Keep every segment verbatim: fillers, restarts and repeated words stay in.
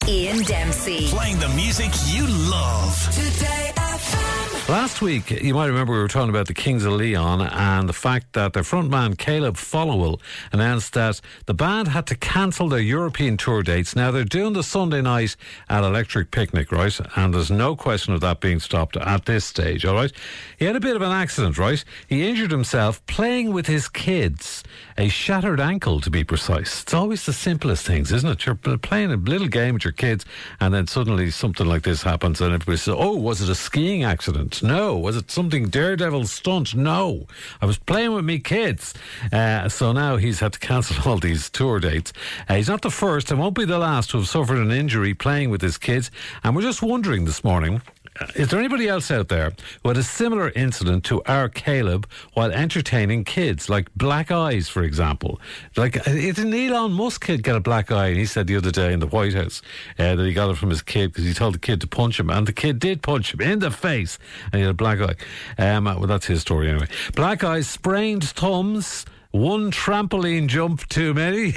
Ian Dempsey. Playing the music you love. Today F M. Last week, you might remember we were talking about the Kings of Leon and the fact that their frontman Caleb Followill announced that the band had to cancel their European tour dates. Now, they're doing the Sunday night at Electric Picnic, right? And there's no question of that being stopped at this stage, all right? He had a bit of an accident, right? He injured himself playing with his kids. A shattered ankle, to be precise. It's always the simplest things, isn't it? You're playing a little game with your kids and then suddenly something like this happens and everybody says, oh, was it a skiing accident? No. Was it something daredevil stunt? No. I was playing with me kids. Uh, so now he's had to cancel all these tour dates. Uh, he's not the first and won't be the last to have suffered an injury playing with his kids. And we're just wondering this morning, is there anybody else out there who had a similar incident to our Caleb while entertaining kids, like black eyes, for example? Like, didn't Elon Musk kid get a black eye? And he said the other day in the White House uh, that he got it from his kid because he told the kid to punch him, and the kid did punch him in the face, and he had a black eye. Um, well, that's his story anyway. Black eyes, sprained thumbs, one trampoline jump too many.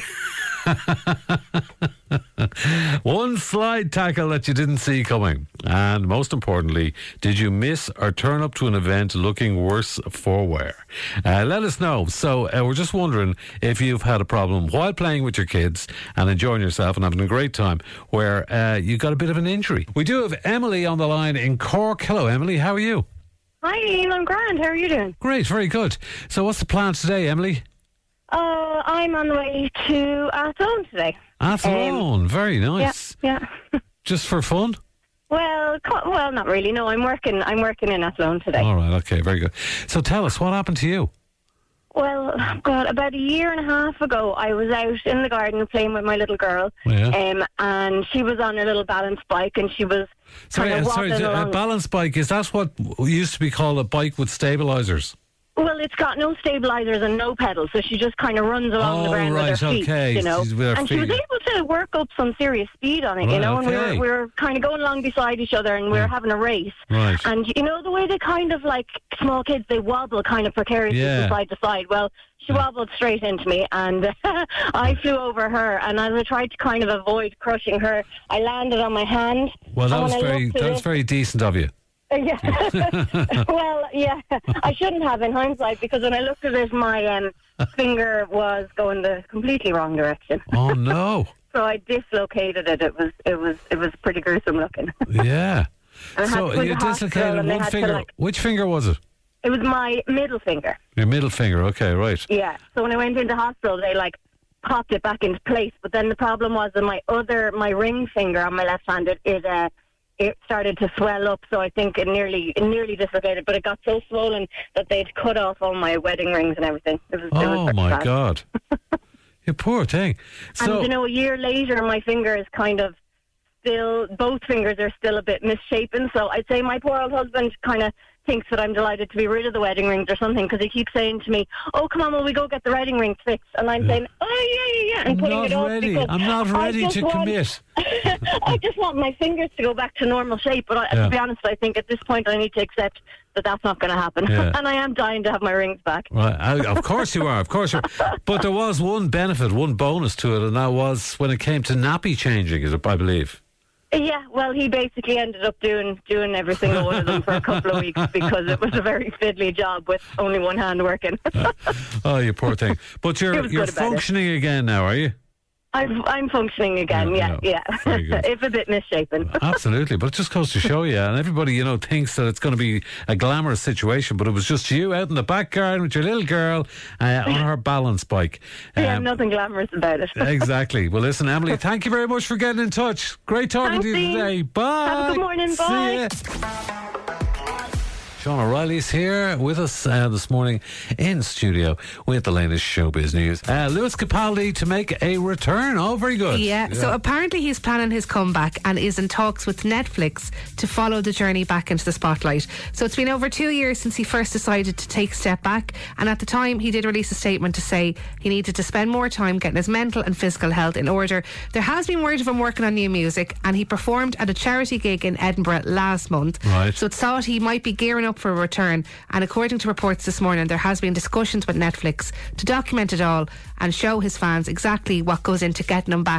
One slide tackle that you didn't see coming. And most importantly, did you miss or turn up to an event looking worse for wear? Uh, let us know. So uh, we're just wondering if you've had a problem while playing with your kids and enjoying yourself and having a great time where uh, you got a bit of an injury. We do have Emily on the line in Cork. Hello, Emily. How are you? Hi, Ian. I'm grand. How are you doing? Great. Very good. So what's the plan today, Emily? Uh, I'm on the way to Athlone today. Athlone, um, very nice. Yeah, yeah. Just for fun? Well, co- well, not really. No, I'm working. I'm working in Athlone today. All right, okay, very good. So tell us, what happened to you? Well, God, about a year and a half ago, I was out in the garden playing with my little girl, yeah. um, and she was on her little balance bike, and she was sorry, kind of sorry, wobbling a along. balance bike, is that what used to be called a bike with stabilisers? Well, it's got no stabilisers and no pedals, so she just kind of runs along oh, the ground right, with her feet, okay. you know. She's with her and feet. she was able to work up some serious speed on it, right, you know. okay. And we were, we were kind of going along beside each other, and we were yeah. having a race. Right. And you know the way they kind of like small kids, they wobble kind of precariously yeah. from side to side. Well, she wobbled straight into me, and I flew over her. And as I tried to kind of avoid crushing her, I landed on my hand. Well, that and was when I very looked at that was it- very decent of you. Yeah. Well, yeah. I shouldn't have in hindsight, because when I looked at it, my um, finger was going the completely wrong direction. Oh no! So I dislocated it. It was it was it was pretty gruesome looking. Yeah. And I had So to go to you the hospital, dislocated and they one had to, finger. like- Which finger was it? It was my middle finger. Your middle finger. Okay, right. Yeah. So when I went into hospital, they like popped it back into place. But then the problem was that my other my ring finger on my left hand, it it, uh, it started to swell up. So I think it nearly it nearly dislocated. But it got so swollen that they'd cut off all my wedding rings and everything. It was, it was Oh pretty my bad. God! You poor thing. So And you know, a year later, my finger is kind of still, both fingers are still a bit misshapen. So I'd say my poor old husband kind of thinks that I'm delighted to be rid of the wedding rings or something, because he keeps saying to me, oh, come on, will we go get the wedding rings fixed? And I'm saying, oh, yeah, yeah, yeah, and I'm putting not it off ready. because I'm not I ready just to want- commit. I just want my fingers to go back to normal shape. But I, Yeah. to be honest, I think at this point I need to accept that that's not going to happen. Yeah. And I am dying to have my rings back. Right, I, of course you are, of course you are. But there was one benefit, one bonus to it, and that was when it came to nappy changing, is it, I believe. Yeah, well, he basically ended up doing doing every single one of them for a couple of weeks, because it was a very fiddly job with only one hand working. Oh, you poor thing. But He you're was you're good about it. functioning again now, are you? I'm I'm functioning again. Yeah, Yeah, yeah. Very yeah. good. If a bit misshapen. Absolutely, but it just goes to show you, and everybody, you know, thinks that it's going to be a glamorous situation, but it was just you out in the back garden with your little girl uh, on her balance bike. Yeah, Um, nothing glamorous about it. Exactly. Well, listen, Emily, thank you very much for getting in touch. Great talking Thanks, to you Ian. today. Bye. Have a good morning. See Bye. ya. Sean O'Reilly's here with us uh, this morning in studio with the latest showbiz news. Uh, Lewis Capaldi to make a return. Oh, very good. Yeah, so apparently he's planning his comeback and is in talks with Netflix to follow the journey back into the spotlight. So it's been over two years since he first decided to take a step back, and at the time he did release a statement to say he needed to spend more time getting his mental and physical health in order. There has been word of him working on new music, and he performed at a charity gig in Edinburgh last month. Right. So it's thought he might be gearing up for a return, and according to reports this morning, there has been discussions with Netflix to document it all and show his fans exactly what goes into getting him back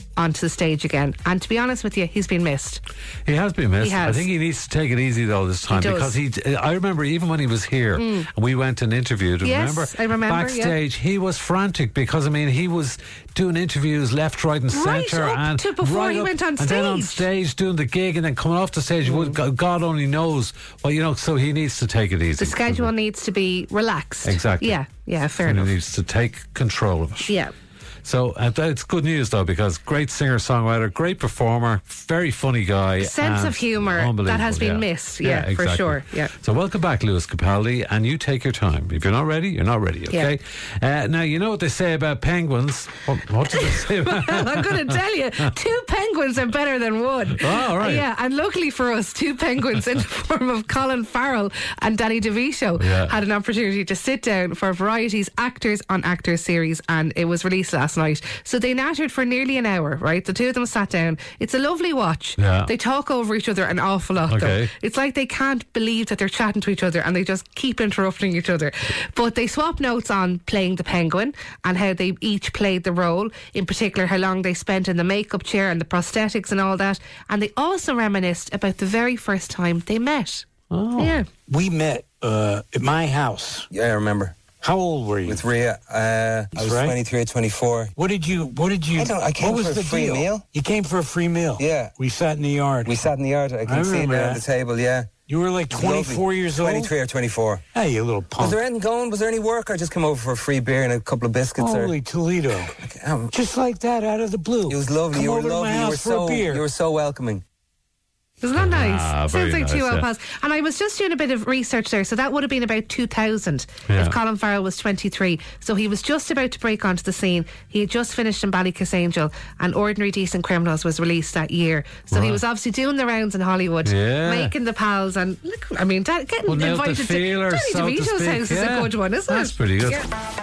onto the stage again. And to be honest with you, he's been missed. He has been missed. He has. I think he needs to take it easy though this time, does. because he. I remember even when he was here, and we went and interviewed him. Yes, remember? I remember, yeah. Backstage, he was frantic because I mean he was doing interviews left, right, and Right centre, up and to before right he up, went on and then on stage. stage doing the gig, and then coming off the stage. Well, God God only knows. Well, you know, so he needs to take it easy. The schedule needs to be relaxed. Exactly. Yeah, yeah, fair and enough. he needs to take control of it. Yeah. So uh, it's good news though, because great singer-songwriter, great performer, very funny guy. Sense and of humour that unbelievable, has been yeah. missed, yeah, for exactly. sure, yeah. So welcome back, Lewis Capaldi, and you take your time. If you're not ready, you're not ready, okay? Uh, now, you know what they say about penguins. What, what do they say about I'm going to tell you, two penguins are better than one. Oh, all right. Yeah, and luckily for us, two penguins in the form of Colin Farrell and Danny DeVito Yeah. had an opportunity to sit down for Variety's Actors on Actors series, and it was released last night. So they nattered for nearly an hour, right? The two of them sat down. It's a lovely watch. Yeah. They talk over each other an awful lot, Okay. though. It's like they can't believe that they're chatting to each other and they just keep interrupting each other. But they swap notes on playing the penguin and how they each played the role, in particular how long they spent in the makeup chair and the prosthetics and all that. And they also reminisced about the very first time they met. Oh. Yeah. We met uh, at my house. Yeah, I remember. How old were you? With Rhea, uh, I was right. twenty-three or twenty-four. What did you? What did you? I don't- I came what was for a the free deal? meal. You came for a free meal. Yeah. We sat in the yard. We sat in the yard. I can I see it remember there on that. the table, yeah. You were like twenty-four Lovely. years old. twenty-three or twenty-four. Hey, you little Was punk. there anything going? Was there any work? I just came over for a free beer and a couple of biscuits. Holy Or, Toledo! um, Just like that, out of the blue. it was lovely. Come you were over to my lovely. You house were for a so beer. you were so welcoming. Isn't that nice? Ah, very Sounds like two nice, old yeah. pals. And I was just doing a bit of research there, so that would have been about two thousand Yeah. if Colin Farrell was twenty-three. So he was just about to break onto the scene. He had just finished in Ballykissangel, and Ordinary Decent Criminals was released that year. So he Right. was obviously doing the rounds in Hollywood, Yeah. making the pals, and look, I mean, that, getting Putting out the invited to feelers, Danny so to DeVito's speak, house is yeah. a good one, isn't That's it? pretty good. Yeah.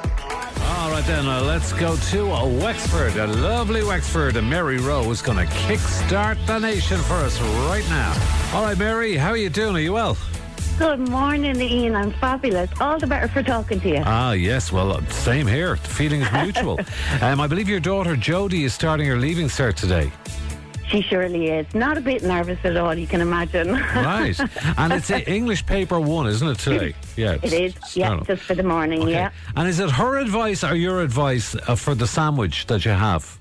All right then, uh, let's go to uh, Wexford, a lovely Wexford, and Mary Rowe is going to kickstart the nation for us right now. All right, Mary, how are you doing? Are you well? Good morning, Ian. I'm fabulous. All the better for talking to you. Ah, yes, well, uh, same here. The feeling is mutual. um, I believe your daughter Jodie is starting her Leaving Cert today. She surely is. Not a bit nervous at all, you can imagine. Right. And it's a English paper one, isn't it, today? Yeah. It is, yeah, Oh. just for the morning, Okay. yeah. And is it her advice or your advice uh, for the sandwich that you have?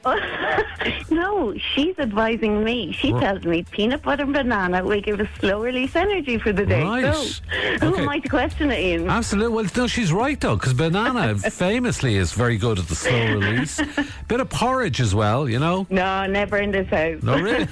No, she's advising me. She Right. tells me peanut butter and banana will give us slow release energy for the day. Right. So, who Okay. am I to question it, Ian? Absolutely. Well, no, she's right, though, because banana famously is very good at the slow release. Bit of porridge as well, you know? No, never in this house. No, really?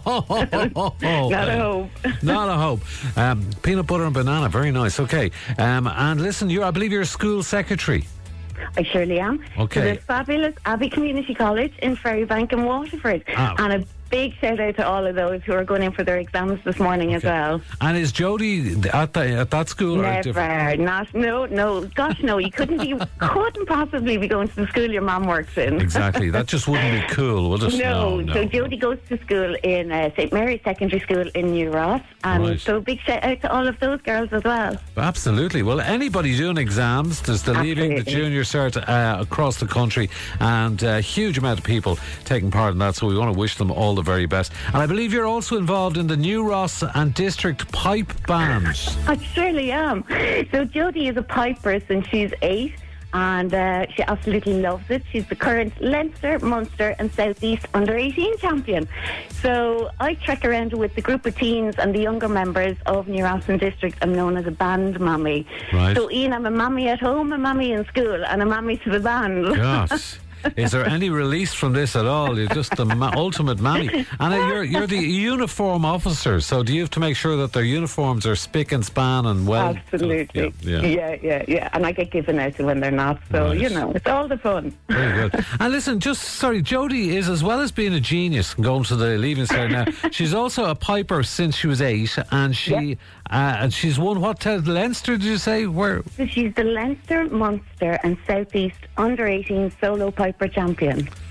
Not a hope. Not a hope. Um, peanut butter and banana, very nice. Okay. Um, and listen, you I believe you're a school secretary. I surely am. Okay. To the fabulous Abbey Community College in Ferrybank and Waterford. Ah. And a big shout out to all of those who are going in for their exams this morning as well. And is Jodie at, the, at that school? Or a different- Never, not, no, no, gosh, no, you couldn't be, couldn't possibly be going to the school your mum works in. Exactly. That just wouldn't be cool, would it? No, no. so Jodie goes to school in uh, Saint Mary's Secondary School in New Ross, and Right. so big shout out to all of those girls as well. Absolutely. Well, anybody doing exams, there's the Leaving, the Absolutely. Junior Cert uh, across the country, and a huge amount of people taking part in that, so we want to wish them all the very best. And I believe you're also involved in the New Ross and District Pipe Band. I surely am. So Jodie is a piper since she's eight, and uh, she absolutely loves it. She's the current Leinster, Munster and South East under eighteen champion. So I trek around with the group of teens and the younger members of New Ross and District. I'm known as a band mammy. Right. So Ian, I'm a mammy at home, a mammy in school, and a mammy to the band. Gosh. Is there any release from this at all? You're just the ma- ultimate mammy. And uh, you're, you're the uniform officer, so do you have to make sure that their uniforms are spick and span and well? Absolutely. Yeah, yeah. yeah, yeah, yeah. And I get given out to when they're not. So, Right. you know, it's all the fun. Very good. And listen, just sorry, Jodie is, as well as being a genius and going to the Leaving Cert now, she's also a piper since she was eight, and she Yep. uh, and she's won what? Uh, Leinster? Did you say where? So she's the Leinster, Munster and South East under eighteen solo piper champion.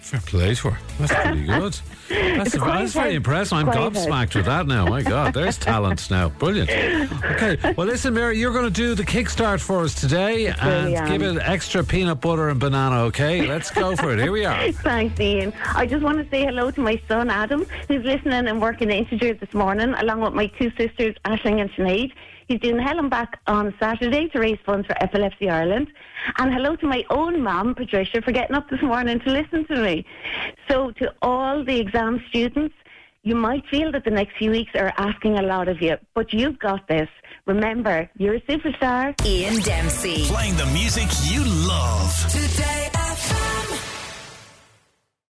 Fair play to her. That's pretty good. That's, quite that's very hard. impressive. I'm Quite gobsmacked with that now. My God, there's talent now. Brilliant. Okay, well, listen, Mary, you're going to do the kickstart for us today and Brilliant. give it extra peanut butter and banana, okay? Let's go for it. Here we are. Thanks, Ian. I just want to say hello to my son, Adam, who's listening and working in Integer this morning, along with my two sisters, Aisling and Sinead. He's doing hell and back on Saturday to raise funds for Epilepsy Ireland. And hello to my own mum, Patricia, for getting up this morning to listen to me. So to all the exam students, you might feel that the next few weeks are asking a lot of you, but you've got this. Remember, you're a superstar. Ian Dempsey. Playing the music you love. Today F M.